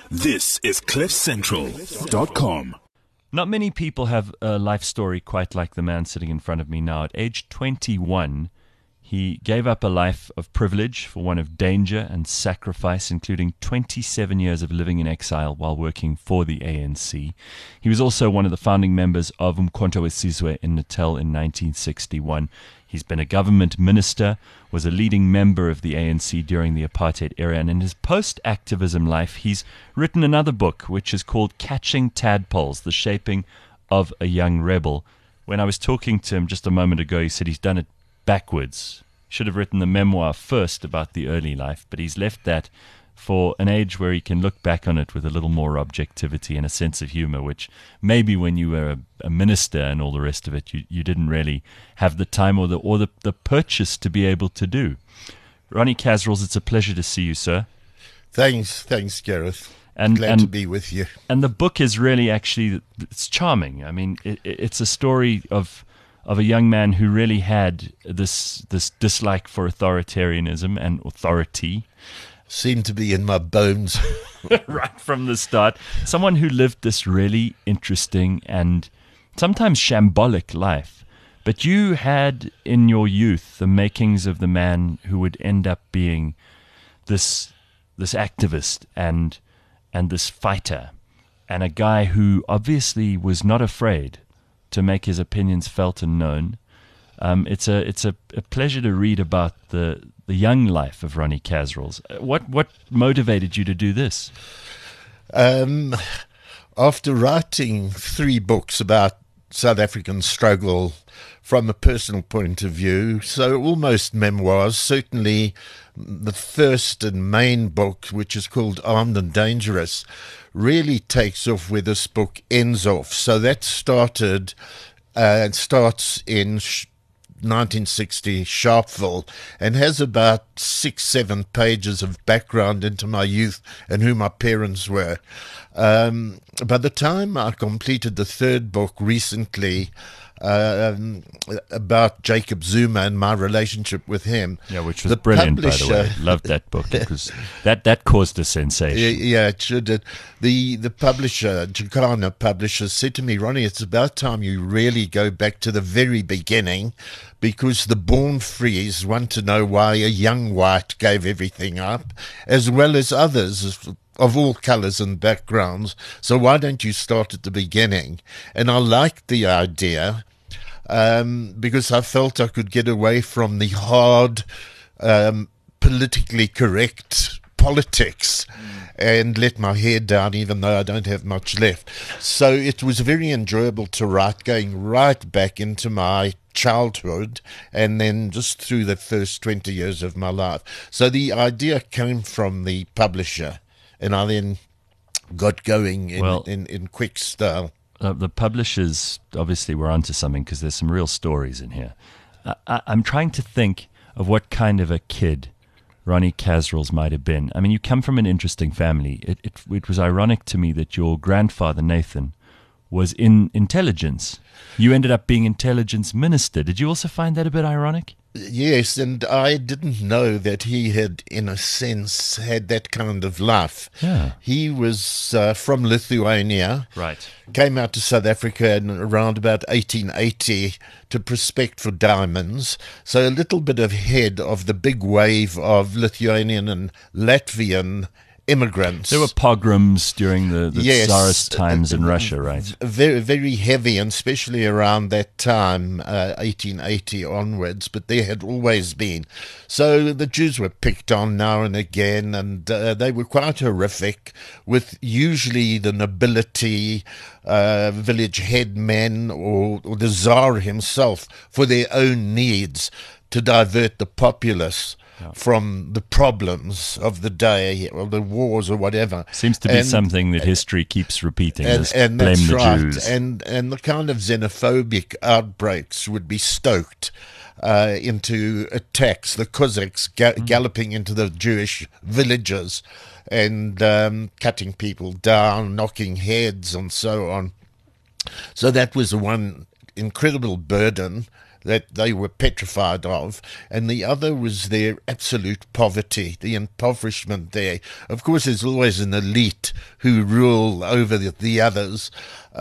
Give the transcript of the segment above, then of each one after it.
This is CliffCentral.com. Not many people have a life story quite like the man sitting in front of me now. At age 21, he gave up a life of privilege for one of danger and sacrifice, including 27 years of living in exile while working for the ANC. He was also one of the founding members of Umkhonto we Sizwe in Natal in 1961. He's been a government minister, was a leading member of the ANC during the apartheid era, and in his post-activism life, he's written another book, which is called Catching Tadpoles, The Shaping of a Young Rebel. When I was talking to him just a moment ago, he said he's done it backwards. Should have written the memoir first about the early life, but he's left that for an age where he can look back on it with a little more objectivity and a sense of humor, which maybe when you were a minister and all the rest of it, you didn't really have the time or the purchase to be able to do. Ronnie Kasrils, it's a pleasure to see you, sir. Thanks, Gareth. Glad to be with you. And the book is really it's charming. I mean, it's a story of a young man who really had this dislike for authoritarianism and authority. Seemed to be in my bones. Right from the start. Someone who lived this really interesting and sometimes shambolic life. But you had in your youth the makings of the man who would end up being this activist and this fighter, and a guy who obviously was not afraid to make his opinions felt and known. It's a pleasure to read about the young life of Ronnie Kasrils. What motivated you to do this? After writing 3 books about South African struggle from a personal point of view, so almost memoirs, certainly the first and main book, which is called Armed and Dangerous, really takes off where this book ends off. So that starts in 1960 Sharpeville, and has about 6-7 pages of background into my youth and who my parents were. By the time I completed the 3rd book recently, about Jacob Zuma and my relationship with him. Yeah, which was brilliant, by the way. Loved that book because that caused a sensation. Yeah, it should. The publisher, Jacana Publishers, said to me, Ronnie, it's about time you really go back to the very beginning, because the Born Frees want to know why a young white gave everything up, as well as others of all colours and backgrounds. So why don't you start at the beginning? And I liked the idea because I felt I could get away from the hard, politically correct politics and let my hair down, even though I don't have much left. So it was very enjoyable to write, going right back into my childhood and then just through the first 20 years of my life. So the idea came from the publisher, and I then got going in quick style. The publishers obviously were onto something, because there's some real stories in here. I'm trying to think of what kind of a kid Ronnie Kasrils might have been. I mean, you come from an interesting family. It was ironic to me that your grandfather, Nathan, was in intelligence. You ended up being intelligence minister. Did you also find that a bit ironic? Yes, and I didn't know that he had, in a sense, had that kind of life. Yeah. He was from Lithuania. Right. Came out to South Africa in around about 1880 to prospect for diamonds. So a little bit ahead of the big wave of Lithuanian and Latvian immigrants. There were pogroms during the Tsarist times in Russia, right? Very, very heavy, and especially around that time, 1880 onwards, but there had always been. So the Jews were picked on now and again, and they were quite horrific, with usually the nobility, village headmen, or the Tsar himself, for their own needs, to divert the populace from the problems of the day, or the wars, or whatever. Seems to be something that history keeps repeating. And blame that's the right. Jews. And the kind of xenophobic outbreaks would be stoked into attacks. The Cossacks galloping into the Jewish villages and cutting people down, knocking heads, and so on. So that was one incredible burden that they were petrified of, and the other was their absolute poverty, the impoverishment there. Of course, there's always an elite who rule over the others,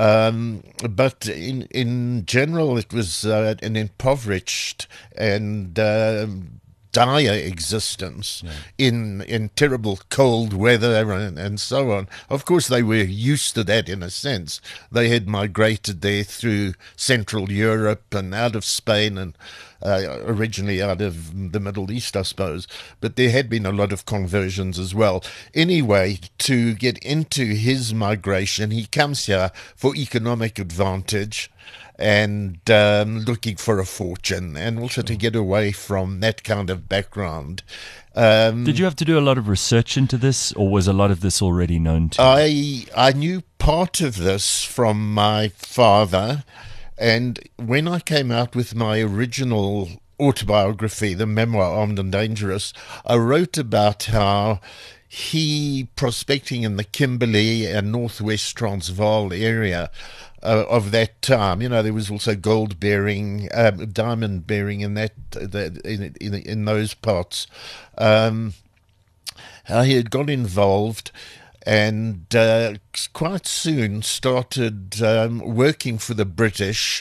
but in general, it was an impoverished and dire existence in terrible cold weather and so on. Of course, they were used to that in a sense. They had migrated there through Central Europe and out of Spain and originally out of the Middle East, I suppose. But there had been a lot of conversions as well. Anyway, to get into his migration, he comes here for economic advantage and looking for a fortune, and also to get away from that kind of background. Did you have to do a lot of research into this, or was a lot of this already known to you? I knew part of this from my father, and when I came out with my original autobiography, the memoir Armed and Dangerous, I wrote about how he, prospecting in the Kimberley and northwest Transvaal area of that time, there was also gold bearing, diamond bearing in in those parts. How he had got involved and quite soon started working for the British.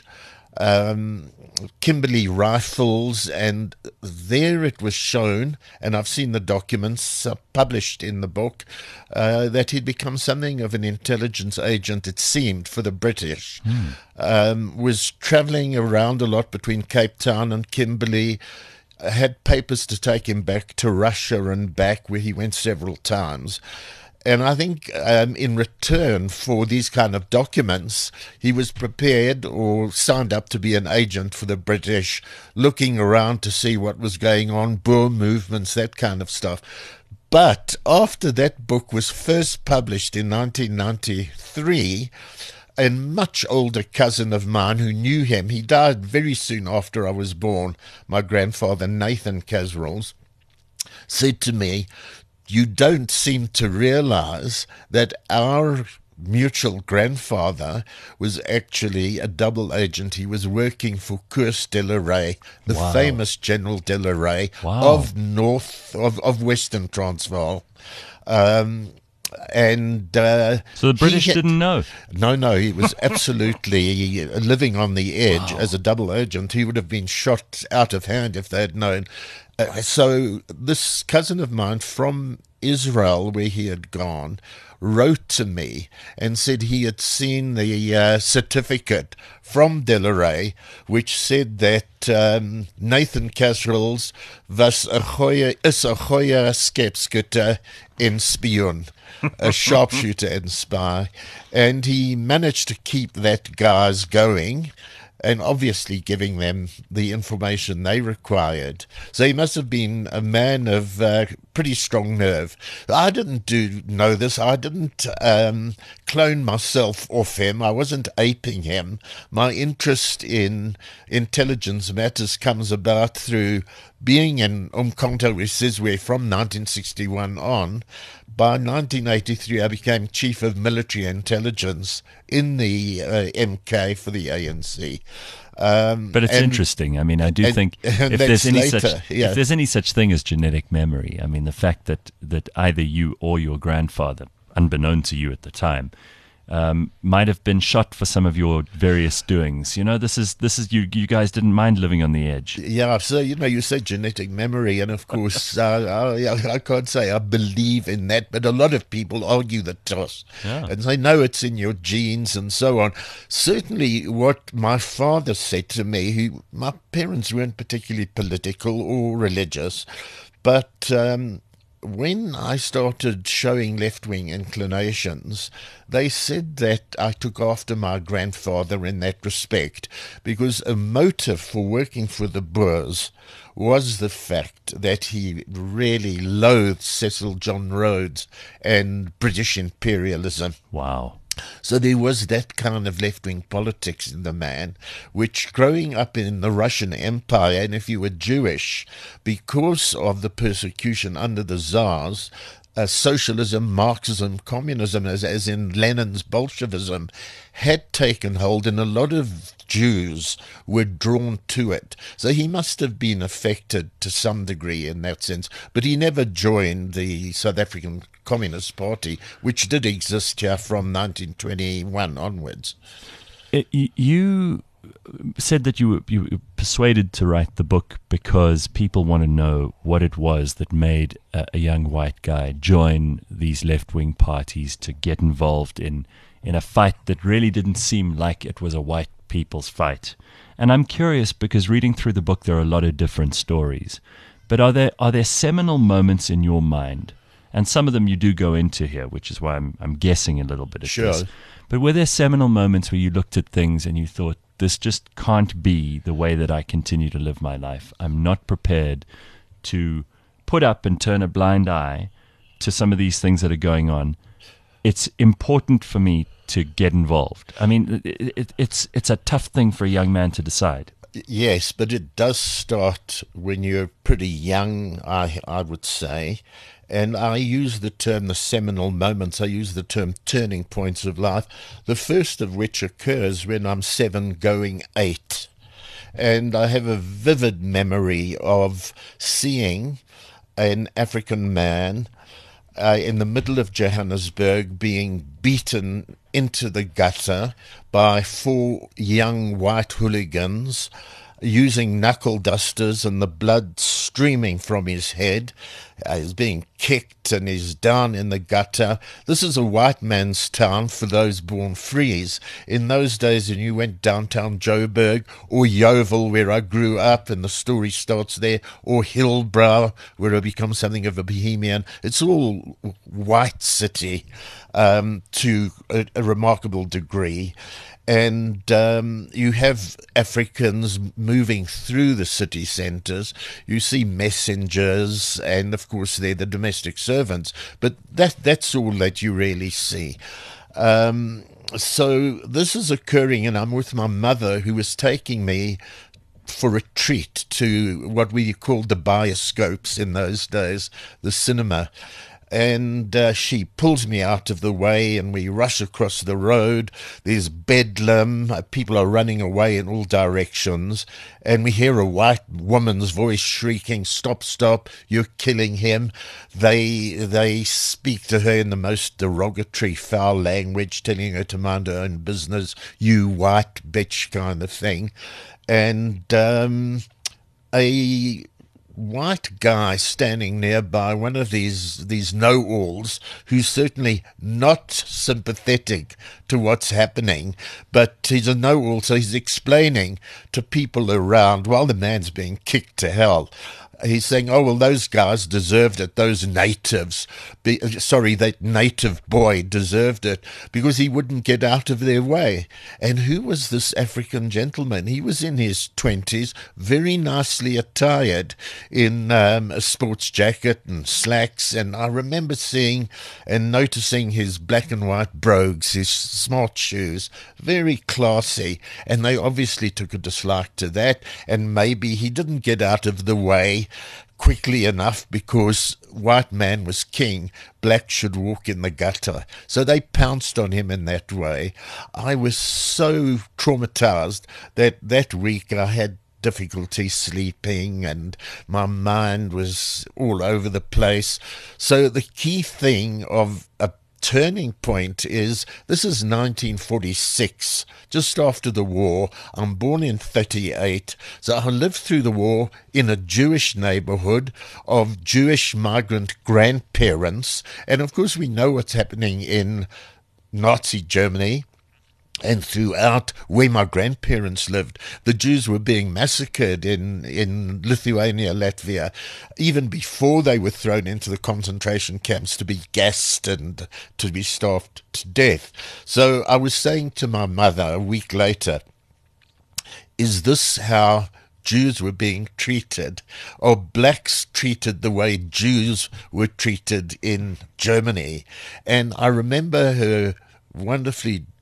Kimberley Rifles, and there it was shown, and I've seen the documents published in the book, that he'd become something of an intelligence agent, it seemed, for the British. Was travelling around a lot between Cape Town and Kimberley, had papers to take him back to Russia and back, where he went several times. And I think in return for these kind of documents, he was prepared or signed up to be an agent for the British, looking around to see what was going on, Boer movements, that kind of stuff. But after that book was first published in 1993, a much older cousin of mine who knew him, he died very soon after I was born, my grandfather Nathan Casrals, said to me, "You don't seem to realize that our mutual grandfather was actually a double agent. He was working for Koos de la Rey, the famous General de la Rey of Western Transvaal." So the British didn't know? No, he was absolutely living on the edge as a double agent. He would have been shot out of hand if they had known. So this cousin of mine from Israel, where he had gone, wrote to me and said he had seen the certificate from De La Rey, which said that Nathan Casrals is a goeie skepskutter en spion, a sharpshooter and spy, and he managed to keep that guys going, and obviously giving them the information they required. So he must have been a man of pretty strong nerve. I didn't know this. I didn't clone myself off him. I wasn't aping him. My interest in intelligence matters comes about through being in Umkhonto we Sizwe from 1961 on. By 1983, I became Chief of Military Intelligence in the MK for the ANC. But it's interesting. I mean, I do think if there's any such thing as genetic memory, I mean, the fact that either you or your grandfather, unbeknown to you at the time, might have been shot for some of your various doings. This is you guys didn't mind living on the edge. Yeah, so you say genetic memory, and of course I can't say I believe in that, but a lot of people argue the toss and say no, it's in your genes and so on. Certainly what my father said to me, my parents weren't particularly political or religious, but when I started showing left-wing inclinations, they said that I took after my grandfather in that respect, because a motive for working for the Boers was the fact that he really loathed Cecil John Rhodes and British imperialism. Wow. So there was that kind of left-wing politics in the man, which growing up in the Russian Empire, and if you were Jewish, because of the persecution under the Tsars, socialism, Marxism, communism, as in Lenin's Bolshevism, had taken hold, and a lot of Jews were drawn to it. So he must have been affected to some degree in that sense, but he never joined the South African Communist Party, which did exist here from 1921 onwards. You said that you were persuaded to write the book because people want to know what it was that made a young white guy join these left-wing parties to get involved in a fight that really didn't seem like it was a white people's fight. And I'm curious because reading through the book there are a lot of different stories. But are there seminal moments in your mind? And some of them you do go into here, which is why I'm guessing a little bit at this. But were there seminal moments where you looked at things and you thought, this just can't be the way that I continue to live my life. I'm not prepared to put up and turn a blind eye to some of these things that are going on. It's important for me to get involved. I mean, it's a tough thing for a young man to decide. Yes, but it does start when you're pretty young, I would say. And I use the term the seminal moments, I use the term turning points of life, the first of which occurs when I'm 7 going 8. And I have a vivid memory of seeing an African man in the middle of Johannesburg being beaten into the gutter by 4 young white hooligans using knuckle dusters, and the blood streaming from his head. He's being kicked and he's down in the gutter. This is a white man's town for those born frees. In those days, when you went downtown Joburg or Yeovil, where I grew up, and the story starts there, or Hillbrow, where I become something of a bohemian, it's all white city to a remarkable degree. And you have Africans moving through the city centres. You see messengers, and of course they're the domestic servants. But that's all that you really see. So this is occurring, and I'm with my mother, who was taking me for a treat to what we called the bioscopes in those days, the cinema. And she pulls me out of the way, and we rush across the road. There's bedlam. People are running away in all directions. And we hear a white woman's voice shrieking, "Stop, stop, you're killing him." They speak to her in the most derogatory, foul language, telling her to mind her own business, "You white bitch," kind of thing. And a white guy standing nearby, one of these know-alls, who's certainly not sympathetic to what's happening, but he's a know-all, so he's explaining to people around while the man's being kicked to hell. He's saying, "Oh, well, those guys deserved it. Those natives, that native boy deserved it because he wouldn't get out of their way." And who was this African gentleman? He was in his 20s, very nicely attired in a sports jacket and slacks. And I remember seeing and noticing his black and white brogues, his smart shoes, very classy. And they obviously took a dislike to that. And maybe he didn't get out of the way quickly enough because white man was king, black should walk in the gutter. So they pounced on him in that way. I was so traumatized that week I had difficulty sleeping and my mind was all over the place. So the key thing of a turning point is, this is 1946, just after the war. I'm born in 38, so I lived through the war in a Jewish neighborhood of Jewish migrant grandparents, and of course we know what's happening in Nazi Germany. And throughout where my grandparents lived, the Jews were being massacred in Lithuania, Latvia, even before they were thrown into the concentration camps to be gassed and to be starved to death. So I was saying to my mother a week later, is this how Jews were being treated? Or blacks treated the way Jews were treated in Germany? And I remember her wonderfully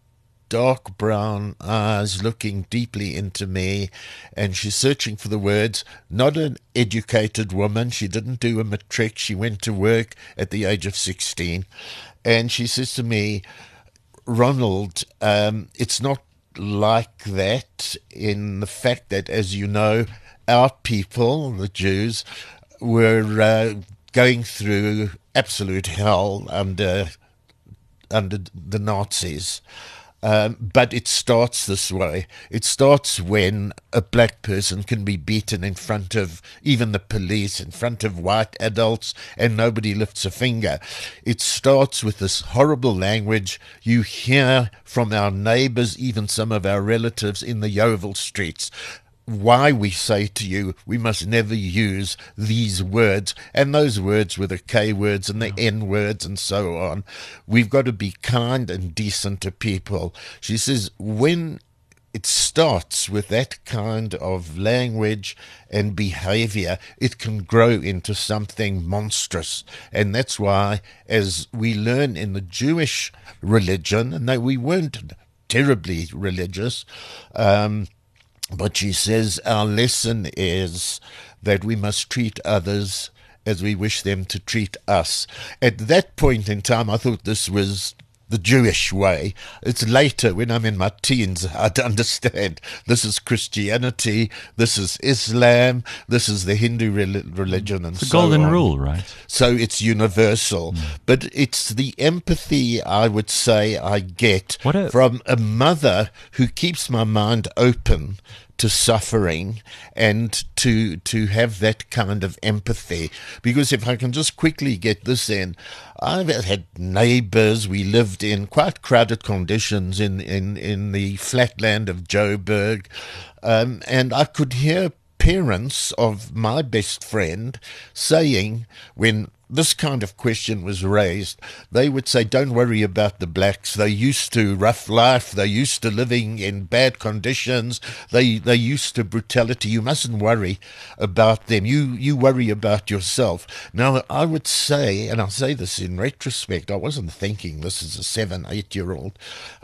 dark brown eyes looking deeply into me, and she's searching for the words. Not an educated woman. She didn't do a matric. She went to work at the age of 16. And she says to me, Ronald, it's not like that in the fact that, as you know, our people, the Jews, were going through absolute hell under the Nazis. But it starts this way. It starts when a black person can be beaten in front of even the police, in front of white adults, and nobody lifts a finger. It starts with this horrible language you hear from our neighbors, even some of our relatives in the Yeovil streets. Why we say to you, we must never use these words, and those words were the K words and the N words and so on. We've got to be kind and decent to people. She says, when it starts with that kind of language and behavior, it can grow into something monstrous. And that's why, as we learn in the Jewish religion, and we weren't terribly religious, but she says our lesson is that we must treat others as we wish them to treat us. At that point in time, I thought this was the Jewish way. It's later, when I'm in my teens, I'd understand this is Christianity, this is Islam, this is the Hindu religion, and so on. It's the golden rule, right? So it's universal. But it's the empathy, I would say, I get from a mother who keeps my mind open to suffering and to have that kind of empathy. Because if I can just quickly get this in, I've had neighbors. We lived in quite crowded conditions in the flatland of Joburg, and I could hear parents of my best friend saying, when this kind of question was raised, they would say, don't worry about the blacks. They're used to rough life. They're used to living in bad conditions. They're used to brutality. You mustn't worry about them. You worry about yourself. Now, I would say, and I'll say this in retrospect, I wasn't thinking this is a 7-8-year-old.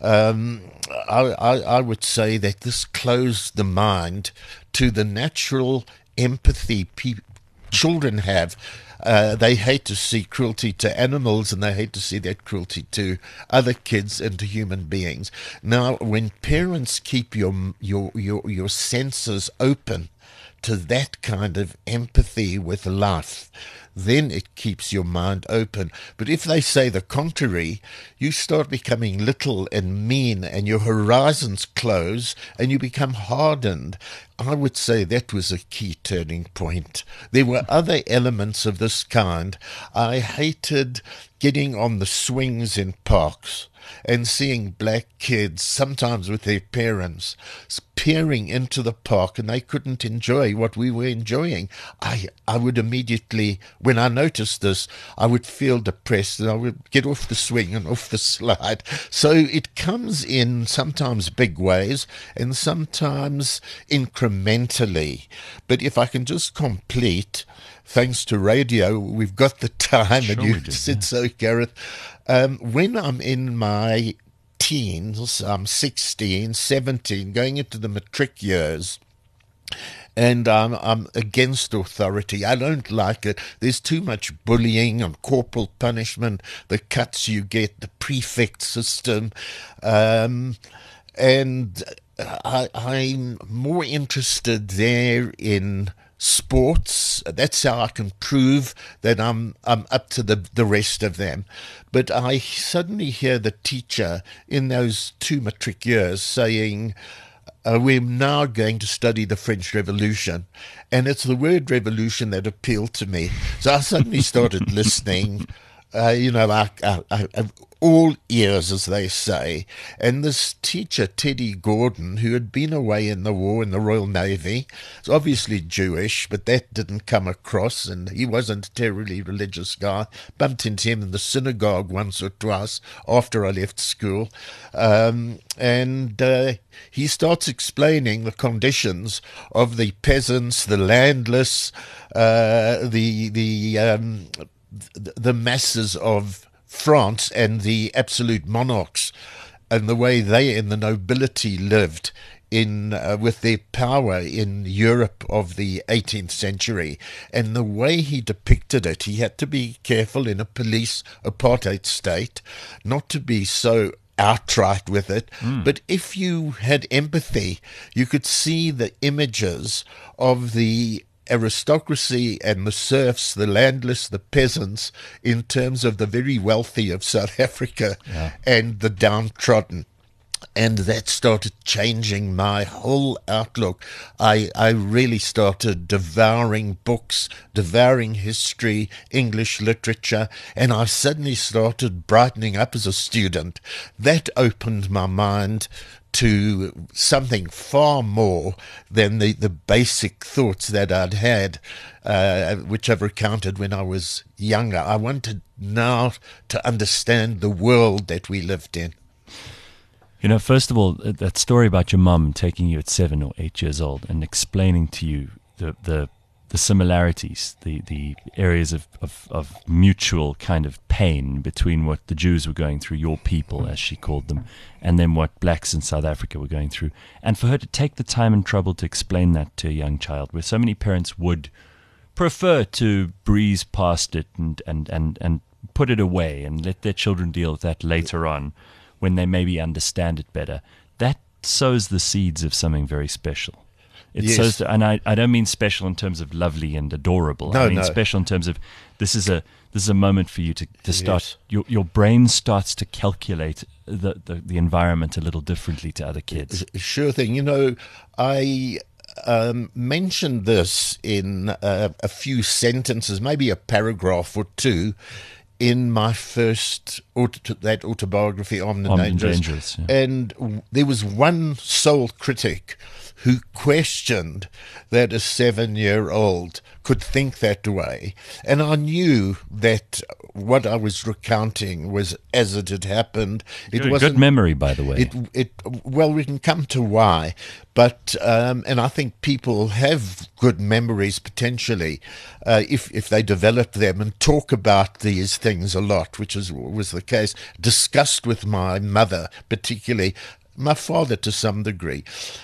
I would say that this closed the mind to the natural empathy children have. They hate to see cruelty to animals, and they hate to see that cruelty to other kids and to human beings. Now, when parents keep your senses open to that kind of empathy with life, then it keeps your mind open. But if they say the contrary, you start becoming little and mean, and your horizons close, and you become hardened. I would say that was a key turning point. There were other elements of this kind. I hated getting on the swings in parks and seeing black kids, sometimes with their parents, peering into the park, and they couldn't enjoy what we were enjoying. I would immediately, when I noticed this, I would feel depressed, and I would get off the swing and off the slide. So it comes in sometimes big ways and sometimes incrementally. But if I can just complete, thanks to radio, we've got the time, sure, and you said so, Gareth. When I'm in my teens, I'm 16, 17, going into the matric years, and I'm against authority. I don't like it. There's too much bullying and corporal punishment, the cuts you get, the prefect system, and I'm more interested there in sports. That's how I can prove that I'm up to the rest of them. But I suddenly hear the teacher in those 2 matric years saying, we're now going to study the French Revolution. And it's the word revolution that appealed to me. So I suddenly started listening, all ears, as they say. And this teacher, Teddy Gordon, who had been away in the war in the Royal Navy, is obviously Jewish, but that didn't come across, and he wasn't a terribly religious guy. Bumped into him in the synagogue once or twice after I left school. And he starts explaining the conditions of the peasants, the landless, the masses of France and the absolute monarchs. and the way they and the nobility lived in with their power in Europe of the 18th century, and the way he depicted it, he had to be careful in a police apartheid state not to be so outright with it. But if you had empathy, you could see the images of the aristocracy and the serfs, the landless, the peasants, in terms of the very wealthy of South Africa and the downtrodden. And that started changing my whole outlook. I really started devouring books, devouring history, English literature, and I suddenly started brightening up as a student. That opened my mind to something far more than the basic thoughts that I'd had, which I've recounted when I was younger. I wanted now to understand the world that we lived in. You know, first of all, that story about your mum taking you at 7 or 8 years old and explaining to you the similarities, the areas of mutual kind of pain between what the Jews were going through, your people, as she called them, and then what blacks in South Africa were going through. And for her to take the time and trouble to explain that to a young child, where so many parents would prefer to breeze past it and put it away and let their children deal with that later on, when they maybe understand it better, that sows the seeds of something very special. It sows, and I don't mean special in terms of lovely and adorable. I mean special in terms of this is a moment for you to start. Your brain starts to calculate the environment a little differently to other kids. Sure thing. You know, I mentioned this in a few sentences, maybe a paragraph or two, in my first that autobiography, Armed and Dangerous. And there was one sole critic who questioned that a 7-year-old could think that way. And I knew that what I was recounting was as it had happened. It wasn't good memory, by the way. Well, we can come to why. But and I think people have good memories potentially if they develop them and talk about these things a lot, which was the case. Discussed with my mother, particularly my father to some degree.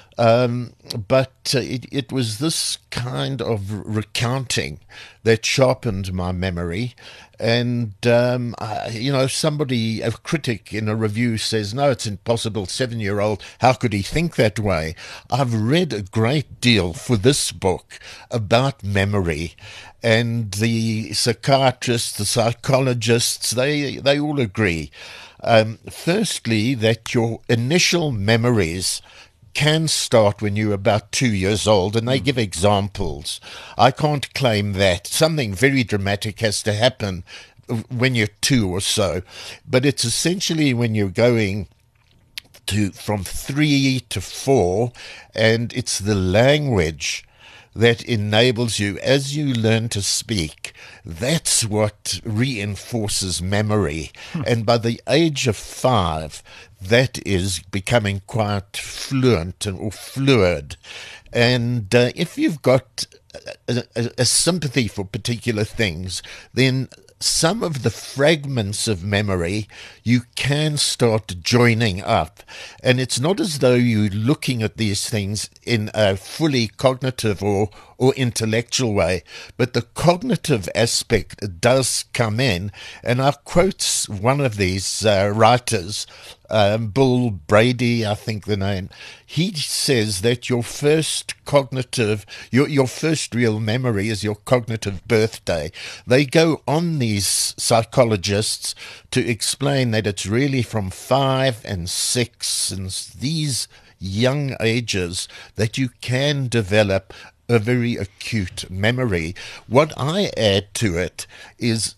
But it was this kind of recounting that sharpened my memory. And, somebody, a critic in a review says, no, it's impossible, 7-year-old, how could he think that way? I've read a great deal for this book about memory, and the psychiatrists, the psychologists, they all agree. Firstly, that your initial memories can start when you're about 2 years old, and they give examples. I can't claim that. Something very dramatic has to happen when you're 2 or so, but it's essentially when you're going from 3 to 4, and it's the language that enables you, as you learn to speak, that's what reinforces memory. And by the age of 5, that is becoming quite fluent or fluid. And if you've got a sympathy for particular things, then some of the fragments of memory you can start joining up. And it's not as though you're looking at these things in a fully cognitive or intellectual way, but the cognitive aspect does come in. And I quote one of these writers, Bill Brady, I think the name. He says that your first your first real memory is your cognitive birthday. They go on, these psychologists, to explain that it's really from 5 and 6 and these young ages that you can develop a very acute memory. What I add to it is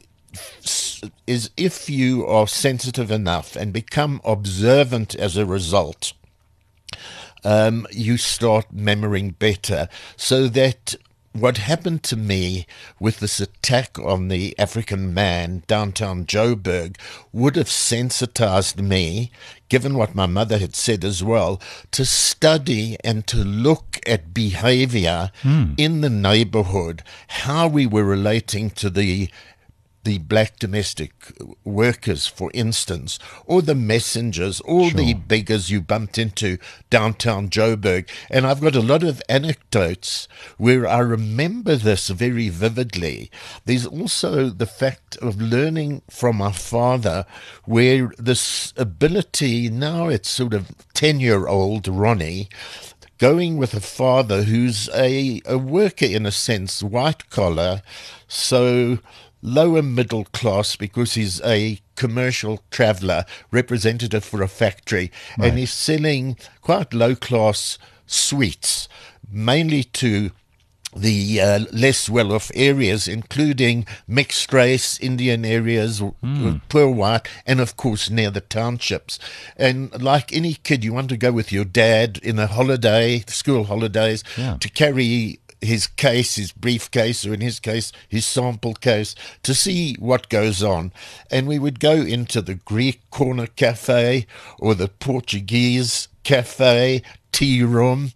if you are sensitive enough and become observant as a result, you start remembering better. So that what happened to me with this attack on the African man downtown Joburg would have sensitized me, given what my mother had said as well, to study and to look at behavior in the neighborhood, how we were relating to the the black domestic workers, for instance, or the messengers, or the beggars you bumped into downtown Joburg. And I've got a lot of anecdotes where I remember this very vividly. There's also the fact of learning from my father, where this ability, now it's sort of 10-year-old Ronnie, going with a father who's a worker in a sense, white collar, so lower middle class because he's a commercial traveller, representative for a factory, and he's selling quite low class sweets, mainly to the less well-off areas, including mixed race, Indian areas, poor white, and of course near the townships. And like any kid, you want to go with your dad in a holiday, school holidays, to carry his case, his briefcase, or in his case, his sample case, to see what goes on. And we would go into the Greek corner cafe or the Portuguese cafe, tea room,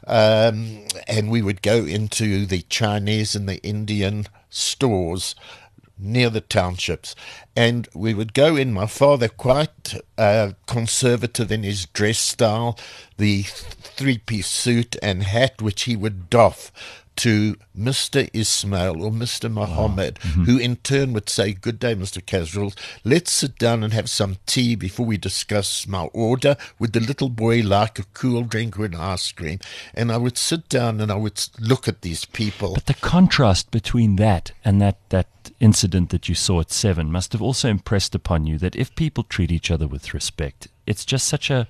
and we would go into the Chinese and the Indian stores near the townships. And we would go in, my father quite conservative in his dress style, the three-piece suit and hat which he would doff to Mr. Ismail or Mr. Muhammad, who in turn would say, "Good day, Mr. Casuals. Let's sit down and have some tea before we discuss my order. Would the little boy like a cool drink or an ice cream?" And I would sit down and I would look at these people. But the contrast between that and that incident that you saw at 7 must have also impressed upon you that if people treat each other with respect, it's just such a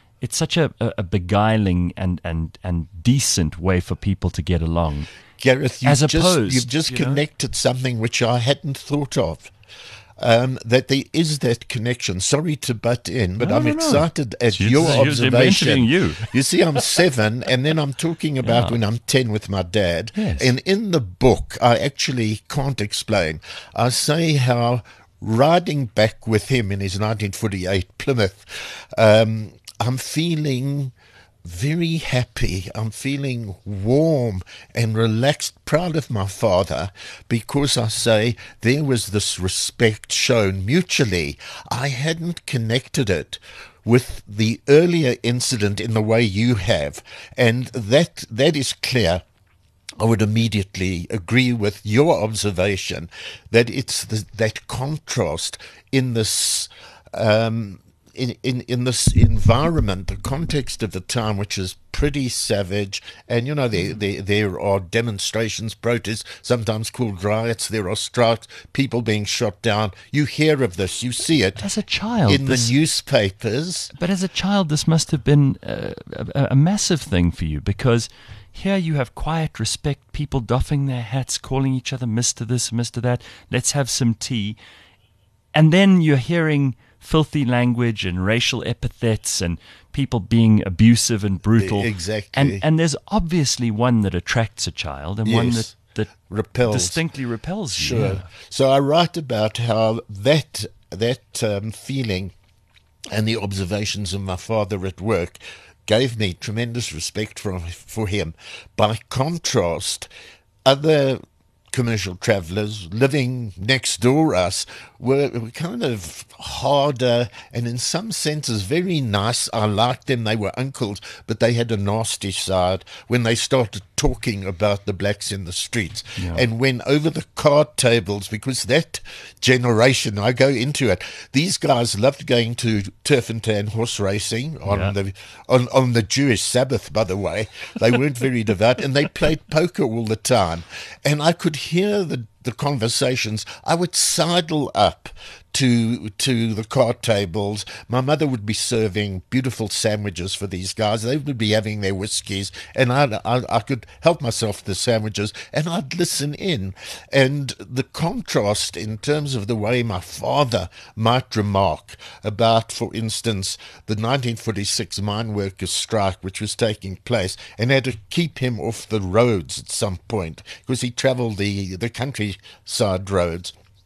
beguiling and decent way for people to get along. Gareth, you've just connected something which I hadn't thought of. That there is that connection. Sorry to butt in, but I'm excited at your observation. You see, I'm 7, and then I'm talking about when I'm 10 with my dad. Yes. And in the book, I actually can't explain. I say how riding back with him in his 1948 Plymouth, I'm feeling very happy. I'm feeling warm and relaxed, proud of my father, because I say there was this respect shown mutually. I hadn't connected it with the earlier incident in the way you have, and that is clear. I would immediately agree with your observation that it's that contrast in this in this environment, the context of the time, which is pretty savage, and there are demonstrations, protests, sometimes called riots. There are strikes, people being shot down. You hear of this, you see it as a child in the newspapers. But as a child, this must have been a massive thing for you, because here you have quiet respect, people doffing their hats, calling each other Mr. This, Mr. That. Let's have some tea, and then you're hearing filthy language and racial epithets and people being abusive and brutal. Exactly. And there's obviously one that attracts a child and one that repels. Distinctly repels you. Sure. Yeah. So I write about how that feeling and the observations of my father at work gave me tremendous respect for him. By contrast, other commercial travellers living next door us were kind of harder and in some senses very nice. I liked them. They were uncles, but they had a nasty side when they started talking about the blacks in the streets. Yeah. And when over the card tables, because that generation, I go into it, these guys loved going to turf and tan horse racing on the Jewish Sabbath, by the way. They weren't very devout, and they played poker all the time. And I could hear the conversations. I would sidle up to the card tables. My mother would be serving beautiful sandwiches for these guys. They would be having their whiskies, and I could help myself to the sandwiches, and I'd listen in. And the contrast in terms of the way my father might remark about, for instance, the 1946 mine workers' strike, which was taking place, and had to keep him off the roads at some point because he travelled the countryside roads.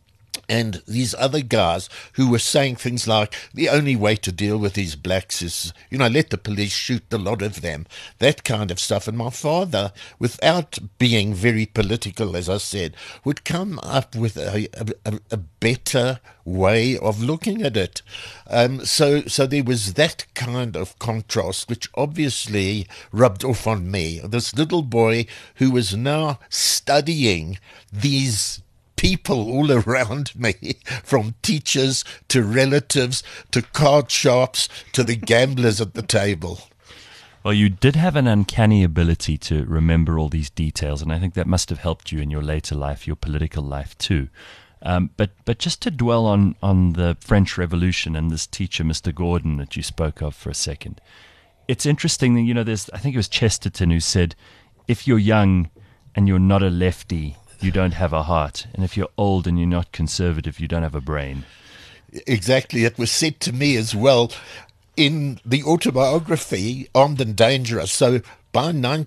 And these other guys who were saying things like, the only way to deal with these blacks is, let the police shoot the lot of them, that kind of stuff. And my father, without being very political, as I said, would come up with a better way of looking at it. So there was that kind of contrast, which obviously rubbed off on me. This little boy who was now studying these people all around me, from teachers to relatives to card sharps to the gamblers at the table. Well, you did have an uncanny ability to remember all these details, and I think that must have helped you in your later life, your political life too. But just to dwell on the French Revolution and this teacher, Mr. Gordon, that you spoke of for a second, it's interesting that, I think it was Chesterton who said, if you're young and you're not a lefty, you don't have a heart. And if you're old and you're not conservative, you don't have a brain. Exactly. It was said to me as well in the autobiography, Armed and Dangerous. So by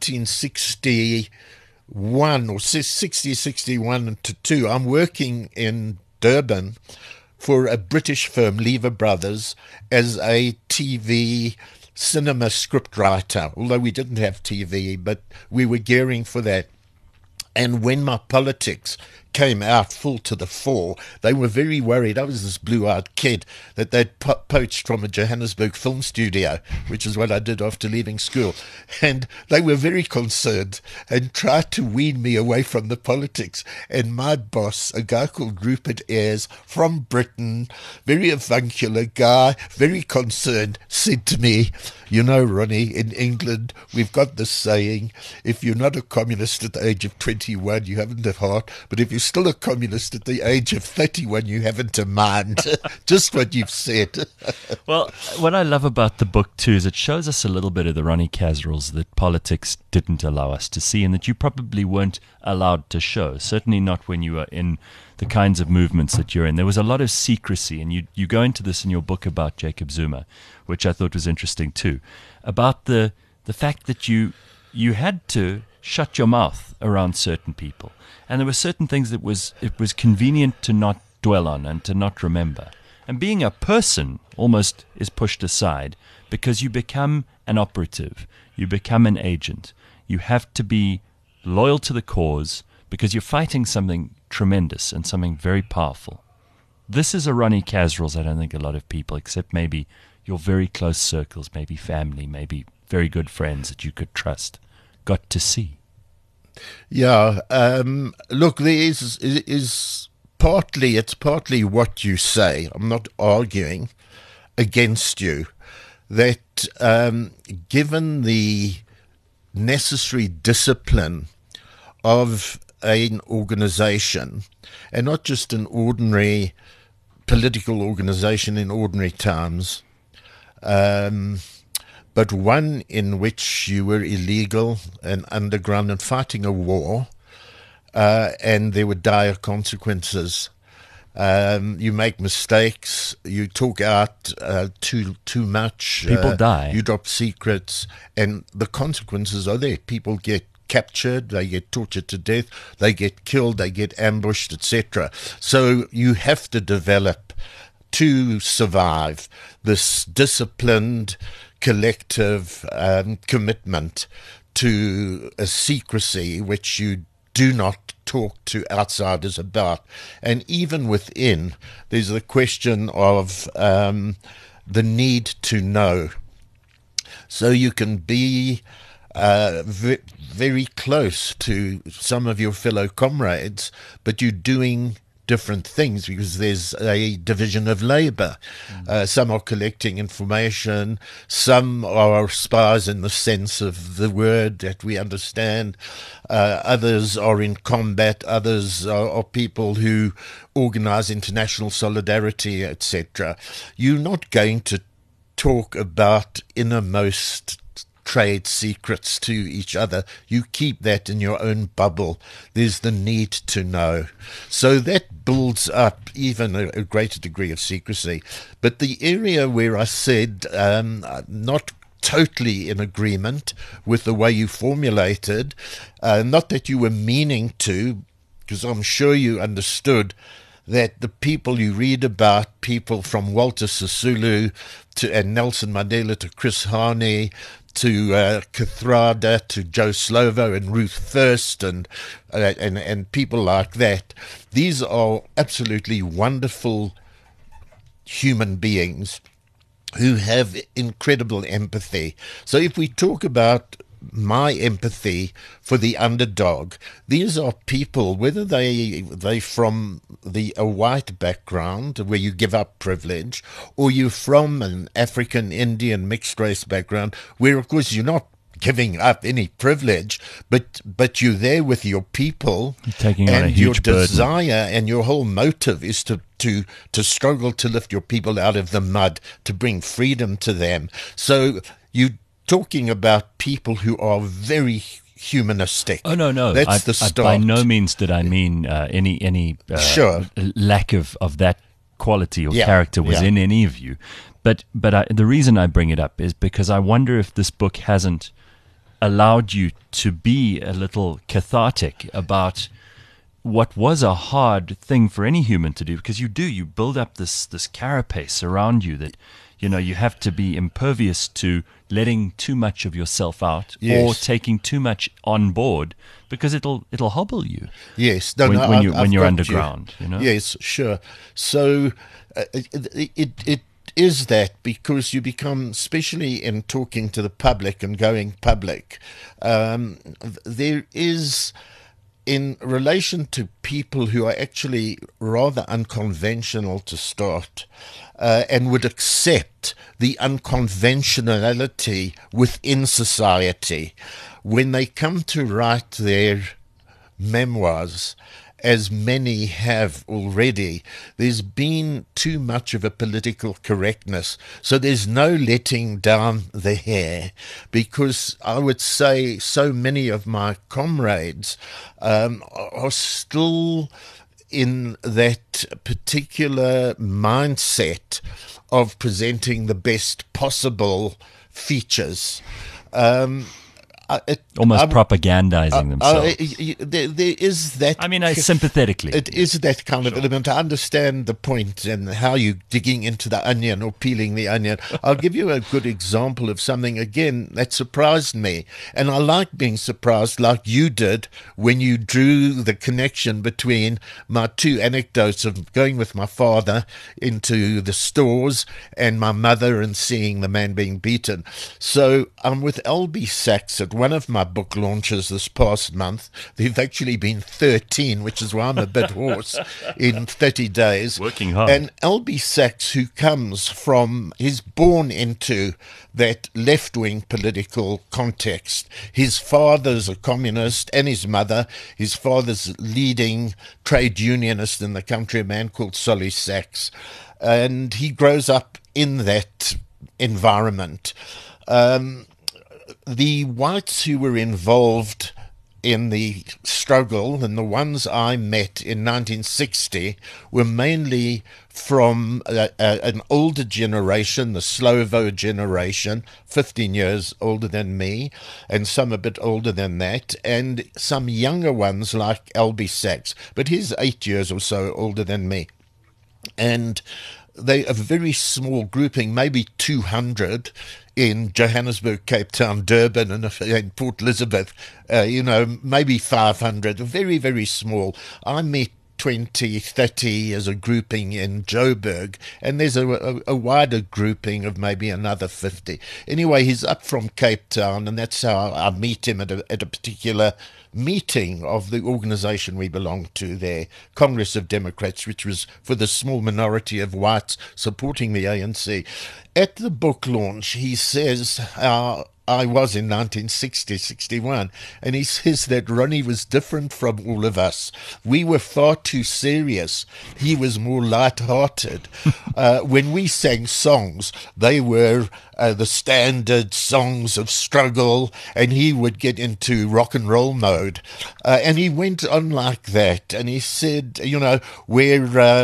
1961 or 61 to 2, I'm working in Durban for a British firm, Lever Brothers, as a TV cinema scriptwriter, although we didn't have TV, but we were gearing for that. And when my politics came out full to the fore, they were very worried. I was this blue-eyed kid that they'd poached from a Johannesburg film studio, which is what I did after leaving school. And they were very concerned and tried to wean me away from the politics. And my boss, a guy called Rupert Ayres from Britain, very avuncular guy, very concerned, said to me, Ronnie, in England, we've got this saying, if you're not a communist at the age of 21, you haven't a heart, but if you're still a communist at the age of 31, you haven't a mind. Just what you've said. Well, what I love about the book, too, is it shows us a little bit of the Ronnie Kasrils that politics didn't allow us to see and that you probably weren't allowed to show, certainly not when you were in the kinds of movements that you're in. There was a lot of secrecy, and you go into this in your book about Jacob Zuma, which I thought was interesting, too, about the fact that you had to shut your mouth around certain people. And there were certain things that it was convenient to not dwell on and to not remember. And being a person almost is pushed aside because you become an operative. You become an agent. You have to be loyal to the cause because you're fighting something tremendous and something very powerful. This is a Ronnie Kasrils I don't think a lot of people, except maybe your very close circles, maybe family, maybe very good friends that you could trust, got to see. Yeah, look, there is partly, it's partly what you say. I'm not arguing against you. That given the necessary discipline of an organization, and not just an ordinary political organization in ordinary times, but one in which you were illegal and underground and fighting a war, and there were dire consequences. You make mistakes, you talk out too much. People die. You drop secrets, and the consequences are there. People get captured, they get tortured to death, they get killed, they get ambushed, etc. So you have to develop, to survive, this disciplined collective commitment to a secrecy which you do not talk to outsiders about. And even within, there's the question of the need to know. So you can be very close to some of your fellow comrades, but you're doing different things because there's a division of labor. Some are collecting information, some are spies in the sense of the word that we understand, others are in combat, others are people who organize international solidarity, etc. You're not going to talk about innermost trade secrets to each other. You keep that in your own bubble. There's the need to know. So that builds up even a greater degree of secrecy. But the area where I said not totally in agreement with the way you formulated, not that you were meaning to, because I'm sure you understood that the people you read about, people from Walter Sisulu and Nelson Mandela to Chris Hani to Kathrada to Joe Slovo and Ruth First and people like that, these are absolutely wonderful human beings who have incredible empathy. So if we talk about my empathy for the underdog, these are people, whether they from a white background where you give up privilege, or you're from an African, Indian, mixed race background where, of course, you're not giving up any privilege, but you're there with your people, taking on a and your huge burden. desire and your whole motive is to struggle to lift your people out of the mud, to bring freedom to them. So you talking about people who are very humanistic. Oh, no. That's the start. By no means did I mean any Sure. lack of that quality or Yeah, character was yeah. in any of you. But the reason I bring it up is because I wonder if this book hasn't allowed you to be a little cathartic about what was a hard thing for any human to do, because you build up this carapace around you that, you have to be impervious to letting too much of yourself out, Yes. or taking too much on board, because it'll hobble you. Yes, no, when, no, when I've you're got you. underground. Yes, sure. So it is that, because you become, especially in talking to the public and going public, there is, in relation to people who are actually rather unconventional to start, and would accept the unconventionality within society, when they come to write their memoirs, as many have already, there's been too much of a political correctness. So there's no letting down the hair, because I would say so many of my comrades are still in that particular mindset of presenting the best possible features. Almost propagandizing themselves. There is that. I mean, sympathetically. It is that kind of element. I understand the point and how you're digging into the onion or peeling the onion. I'll give you a good example of something, again, that surprised me. And I like being surprised, like you did when you drew the connection between my two anecdotes of going with my father into the stores and my mother and seeing the man being beaten. So I'm with L.B. Sachs at one of my book launches this past month. There've actually been 13, which is why I'm a bit hoarse, in 30 days. Working hard. And L.B. Sachs, who comes from, he's born into that left-wing political context. His father's a communist, and his mother. His father's leading trade unionist in the country, a man called Solly Sachs. And he grows up in that environment. The whites who were involved in the struggle, and the ones I met in 1960, were mainly from an older generation, the Slovo generation, 15 years older than me, and some a bit older than that, and some younger ones like L.B. Sachs, but he's 8 years or so older than me. And they a very small grouping, maybe 200 in Johannesburg, Cape Town, Durban, and Port Elizabeth, maybe 500, very, very small. I met 20, 30 as a grouping in Joburg, and there's a wider grouping of maybe another 50. Anyway, he's up from Cape Town, and that's how I meet him at a particular meeting of the organization we belong to there, Congress of Democrats, which was for the small minority of whites supporting the ANC. At the book launch, he says, I was in 1960, 61, and he says that Ronnie was different from all of us. We were far too serious. He was more light-hearted. When we sang songs, they were the standard songs of struggle, and he would get into rock and roll mode. And he went on like that, and he said, we're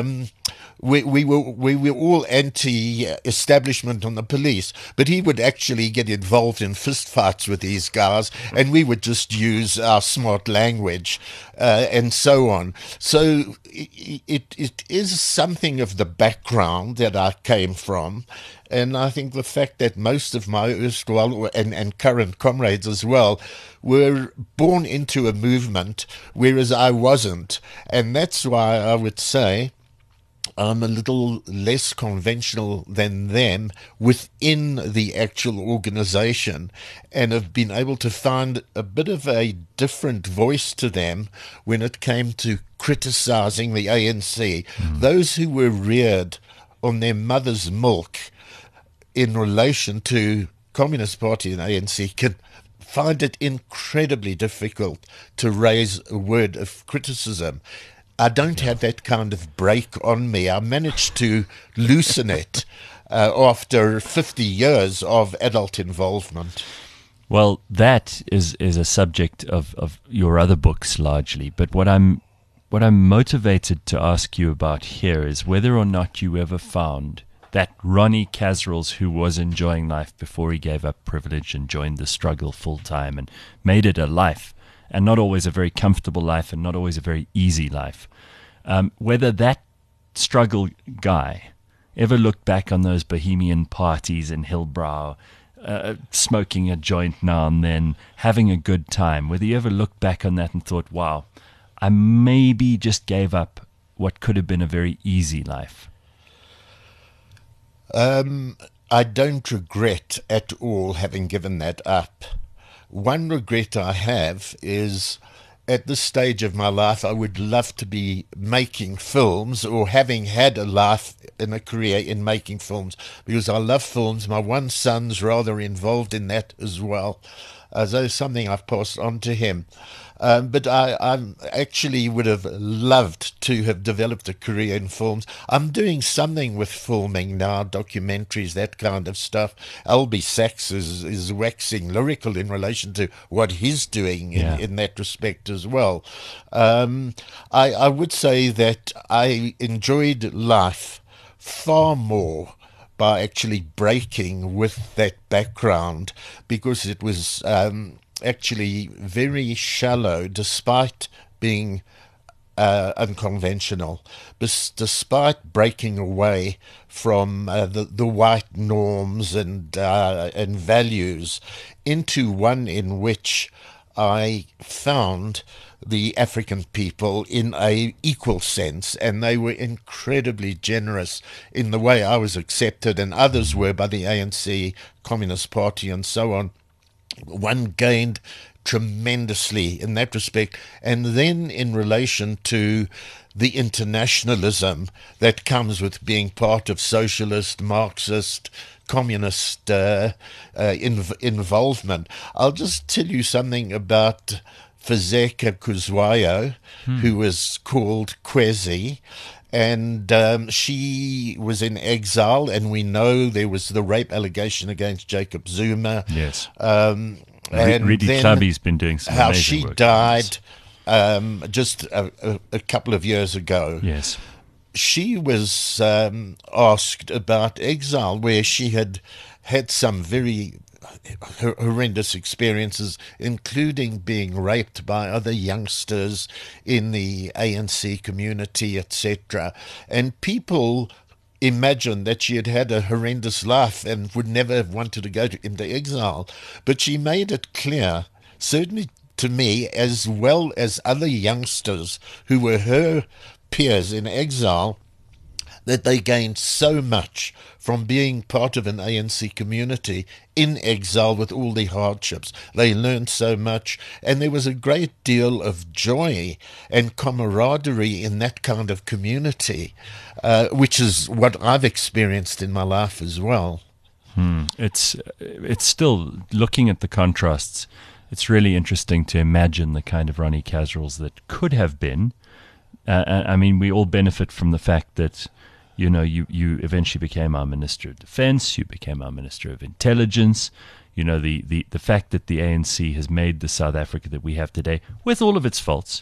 we were all anti-establishment on the police, but he would actually get involved in fistfights with these guys, and we would just use our smart language and so on. So it is something of the background that I came from. And I think the fact that most of my erstwhile and current comrades as well were born into a movement, whereas I wasn't. And that's why I would say I'm a little less conventional than them within the actual organization, and have been able to find a bit of a different voice to them when it came to criticizing the ANC. Those who were reared on their mother's milk in relation to Communist Party and ANC can find it incredibly difficult to raise a word of criticism. I don't have that kind of break on me. I managed to loosen it after 50 years of adult involvement. Well, that is a subject of your other books largely, but what I'm motivated to ask you about here is whether or not you ever found that Ronnie Kasrils, who was enjoying life before he gave up privilege and joined the struggle full time and made it a life, and not always a very comfortable life and not always a very easy life, whether that struggle guy ever looked back on those bohemian parties in Hillbrow, smoking a joint now and then, having a good time, whether you ever looked back on that and thought, wow, I maybe just gave up what could have been a very easy life. I don't regret at all having given that up. One regret I have is at this stage of my life, I would love to be making films, or having had a life in a career in making films, because I love films. My one son's rather involved in that as well. So it's something I've passed on to him. But I actually would have loved to have developed a career in films. I'm doing something with filming now, documentaries, that kind of stuff. Albie Sachs is waxing lyrical in relation to what he's doing in that respect as well. I would say that I enjoyed life far more by actually breaking with that background, because it was actually very shallow, despite being unconventional, despite breaking away from the white norms and values, into one in which I found the African people in a equal sense, and they were incredibly generous in the way I was accepted, and others were by the ANC, Communist Party, and so on. One gained tremendously in that respect. And then in relation to the internationalism that comes with being part of socialist, Marxist, communist involvement, I'll just tell you something about Fezeka Kuzwayo, who was called Kwezi, and she was in exile, and we know there was the rape allegation against Jacob Zuma. Yes. And Redi then Tlhabi's been doing some how amazing she work died just a couple of years ago. Yes. She was asked about exile, where she had some very horrendous experiences, including being raped by other youngsters in the ANC community, etc. And people imagined that she had had a horrendous life and would never have wanted to go into exile. But she made it clear, certainly to me, as well as other youngsters who were her peers in exile, that they gained so much from being part of an ANC community in exile with all the hardships. They learned so much, and there was a great deal of joy and camaraderie in that kind of community, which is what I've experienced in my life as well. It's still, looking at the contrasts, it's really interesting to imagine the kind of Ronnie Kasrils that could have been. I mean, we all benefit from the fact that, you know, you eventually became our Minister of Defense, you became our Minister of Intelligence. You know, the fact that the ANC has made the South Africa that we have today, with all of its faults,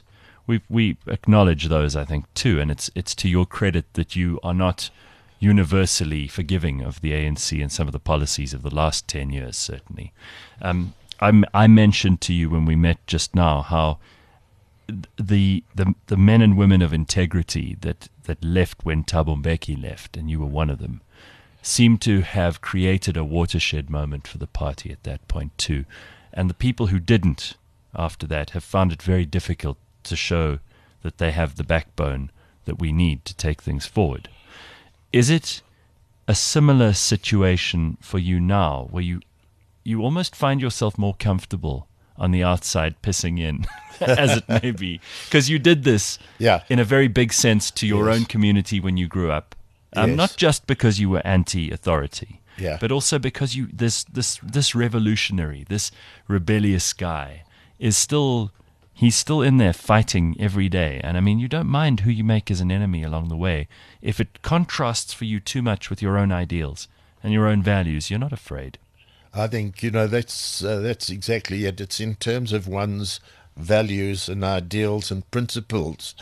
we acknowledge those, I think, too, and it's to your credit that you are not universally forgiving of the ANC and some of the policies of the last 10 years, certainly. I mentioned to you when we met just now how the men and women of integrity that left when Thabo Mbeki left, and you were one of them, seemed to have created a watershed moment for the party at that point too. And the people who didn't after that have found it very difficult to show that they have the backbone that we need to take things forward. Is it a similar situation for you now, where you almost find yourself more comfortable on the outside pissing in, as it may be? Because you did this in a very big sense to your own community when you grew up. Not just because you were anti-authority, but also because this revolutionary, this rebellious guy he's still in there fighting every day. And I mean, you don't mind who you make as an enemy along the way. If it contrasts for you too much with your own ideals and your own values, you're not afraid. I think, that's exactly it. It's in terms of one's values and ideals and principles.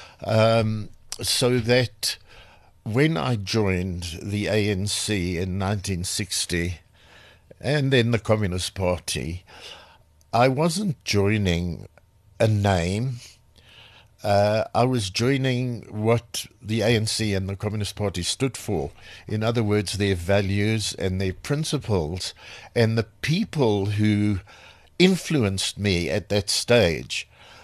So that when I joined the ANC in 1960 and then the Communist Party, I wasn't joining a name. I was joining what the ANC and the Communist Party stood for. In other words, their values and their principles, and the people who influenced me at that stage,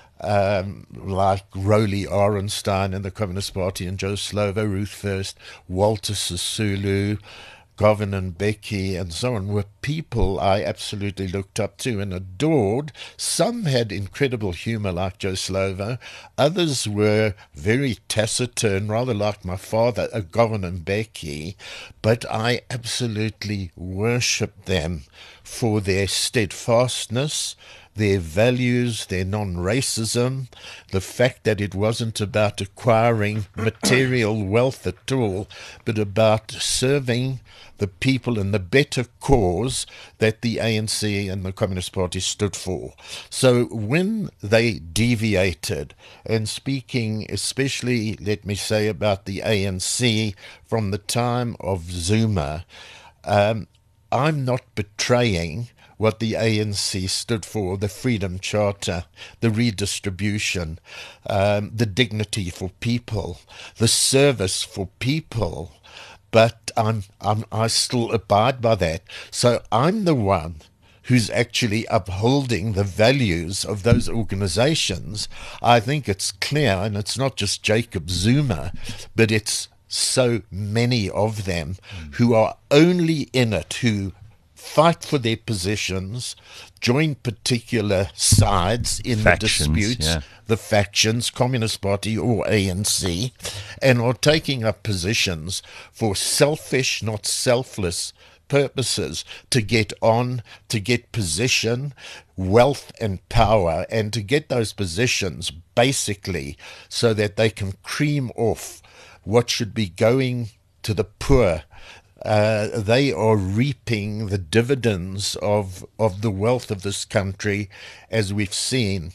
like Roly Orenstein in the Communist Party and Joe Slovo, Ruth First, Walter Sisulu, Govan Mbeki, and so on, were people I absolutely looked up to and adored. Some had incredible humor, like Joe Slovo. Others were very taciturn, rather like my father, Govan Mbeki. But I absolutely worshipped them for their steadfastness, their values, their non-racism, the fact that it wasn't about acquiring material wealth at all, but about serving the people in the better cause that the ANC and the Communist Party stood for. So when they deviated, and speaking especially, let me say, about the ANC from the time of Zuma, I'm not betraying what the ANC stood for: the Freedom Charter, the redistribution, the dignity for people, the service for people. But I still abide by that. So I'm the one who's actually upholding the values of those organizations. I think it's clear, and it's not just Jacob Zuma, but it's so many of them who are only in it, who fight for their positions, join particular sides in the disputes, the factions, Communist Party or ANC, and are taking up positions for selfish, not selfless purposes, to get on, to get position, wealth and power, and to get those positions basically so that they can cream off what should be going to the poor. They are reaping the dividends of the wealth of this country, as we've seen,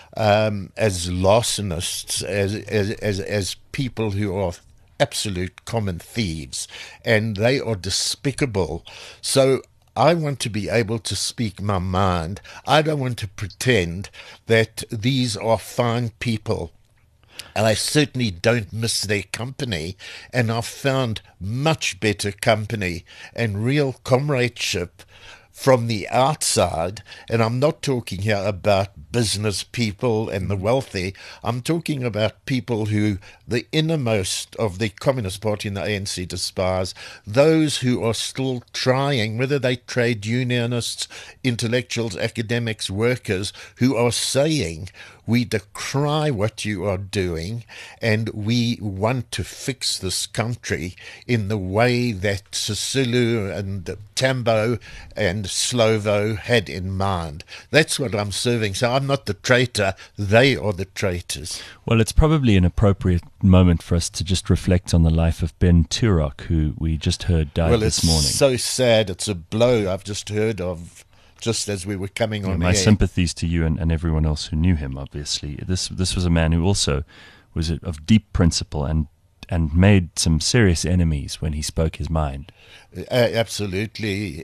as larcenists, as people who are absolute common thieves, and they are despicable. So I want to be able to speak my mind. I don't want to pretend that these are fine people. And I certainly don't miss their company, and I've found much better company and real comradeship from the outside. And I'm not talking here about business people and the wealthy. I'm talking about people who the innermost of the Communist Party and the ANC despise, those who are still trying, whether they trade unionists, intellectuals, academics, workers, who are saying, we decry what you are doing, and we want to fix this country in the way that Sisulu and Tambo and Slovo had in mind. That's what I'm serving. So I'm not the traitor. They are the traitors. Well, it's probably an appropriate moment for us to just reflect on the life of Ben Turok, who we just heard died this morning. Well, it's so sad. It's a blow. I've just heard of just as we were coming on my air. sympathies to you and everyone else who knew him, obviously. This was a man who also was of deep principle and made some serious enemies when he spoke his mind. Absolutely.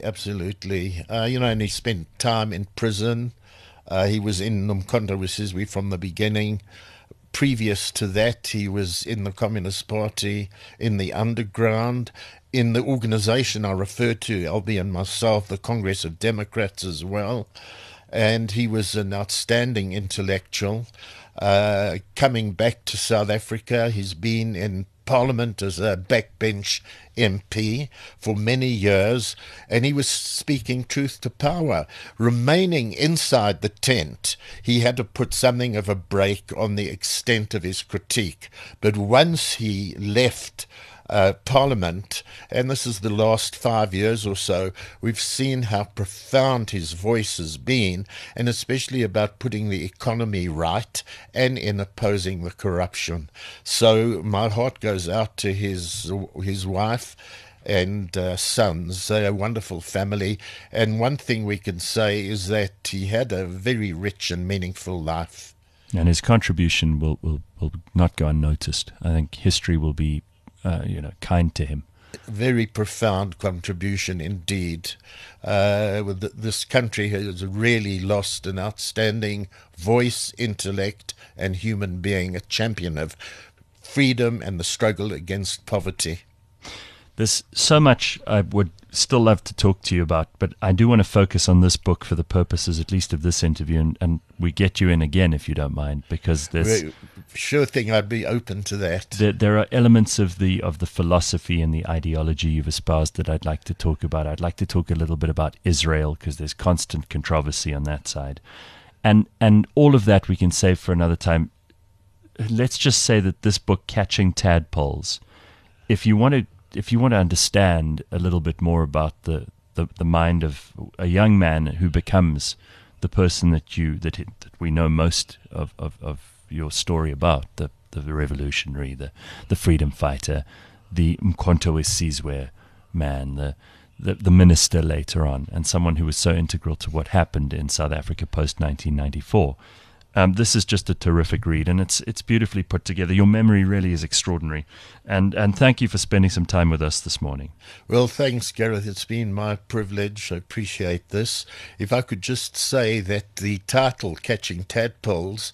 And he spent time in prison. He was in Umkhonto we Sizwe from the beginning. Previous to that, he was in the Communist Party, in the underground, in the organization I refer to, Albie and myself, the Congress of Democrats as well. And he was an outstanding intellectual. Coming back to South Africa, he's been in Parliament as a backbench MP for many years, and he was speaking truth to power. Remaining inside the tent, he had to put something of a brake on the extent of his critique. But once he left Parliament, and this is the last 5 years or so, we've seen how profound his voice has been, and especially about putting the economy right and in opposing the corruption. So my heart goes out to his wife and sons. They're a wonderful family, and one thing we can say is that he had a very rich and meaningful life. And his contribution will not go unnoticed. I think history will be kind to him. Very profound contribution indeed. This country has really lost an outstanding voice, intellect, and human being, a champion of freedom and the struggle against poverty. There's so much I would still love to talk to you about, but I do want to focus on this book for the purposes, at least, of this interview, and we get you in again, if you don't mind, because there's... Sure thing, I'd be open to that. There are elements of the philosophy and the ideology you've espoused that I'd like to talk about. I'd like to talk a little bit about Israel, because there's constant controversy on that side. And all of that we can save for another time. Let's just say that this book, Catching Tadpoles, if you want to understand a little bit more about the mind of a young man who becomes the person that we know most of your story about, the revolutionary, the freedom fighter, the Umkhonto we Sizwe man, the minister later on, and someone who was so integral to what happened in South Africa post 1994. This is just a terrific read, and it's beautifully put together. Your memory really is extraordinary, and thank you for spending some time with us this morning. Well, thanks, Gareth. It's been my privilege. I appreciate this. If I could just say that the title, Catching Tadpoles,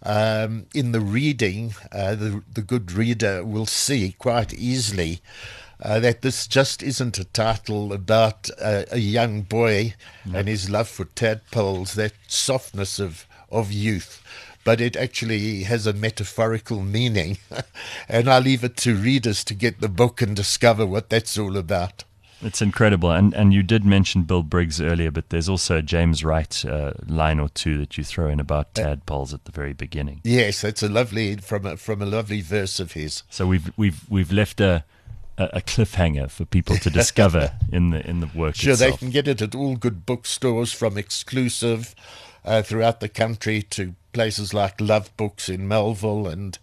in the reading, the good reader will see quite easily that this just isn't a title about a young boy and his love for tadpoles, that softness of youth, but it actually has a metaphorical meaning. And I leave it to readers to get the book and discover what that's all about. It's incredible. And you did mention Bill Briggs earlier, but there's also a James Wright line or two that you throw in about tadpoles at the very beginning. Yes, that's a lovely, from a lovely verse of his. So we've left a cliffhanger for people to discover in the work Sure, itself. they can get it at all good bookstores, from Exclusive throughout the country to places like Love Books in Melville and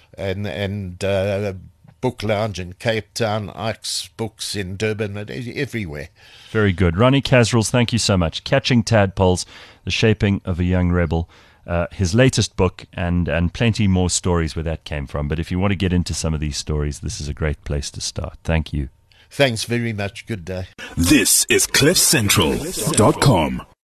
Book Lounge in Cape Town, Ike's Books in Durban, and everywhere. Very good. Ronnie Kasrils, thank you so much. Catching Tadpoles, The Shaping of a Young Rebel, his latest book, and plenty more stories where that came from. But if you want to get into some of these stories, this is a great place to start. Thank you. Thanks very much. Good day. This is CliffCentral.com.